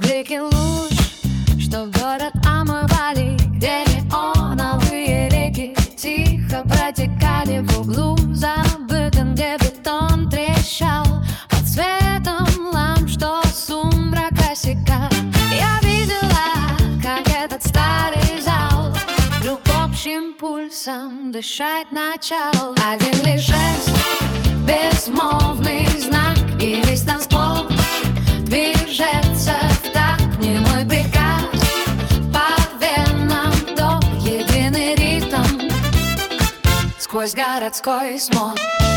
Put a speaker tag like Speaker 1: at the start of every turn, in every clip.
Speaker 1: блики луч, что в город омывали, где неоновые реки тихо протекали в углу забытым, где бетон трещал под светом ламп, что сумрак осекал. Я видела, как этот старый зал вдруг общим пульсом дышать начал. Один лишь жест, безмолвный знак, и весь танцпол движется в такт, немой приказ, по венам ток, единый ритм сквозь городской смог.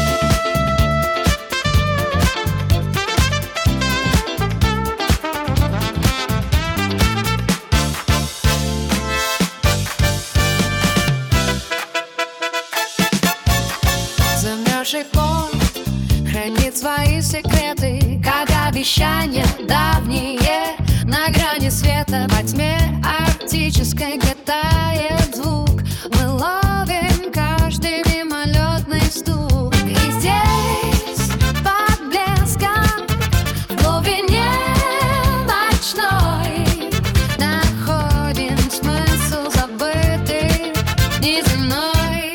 Speaker 1: Замерзший город хранит свои секреты, как обещания давние на грани света. Во тьме арктической, где тает звук, мы ловим каждый мимолетный стук. И здесь, под блеском, в глубине ночной, находим смысл забытый, неземной.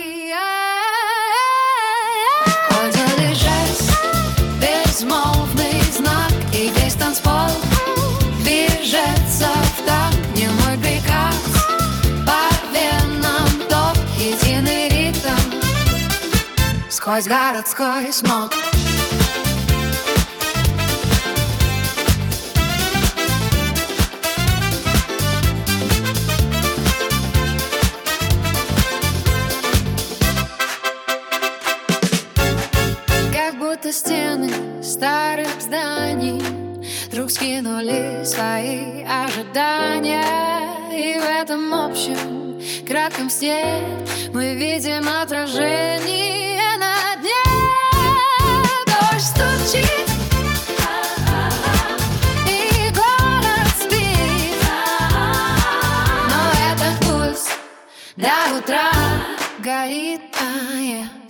Speaker 1: Безмолвный знак, и весь танцпол движется в такт, немой приказ, по венам ток, единый ритм сквозь городской смог. Как будто стены старых зданий вдруг скинули свои ожидания, и в этом общем кратком сне мы видим отражение на дне. Дождь стучит, и город спит, но этот пульс до утра горит.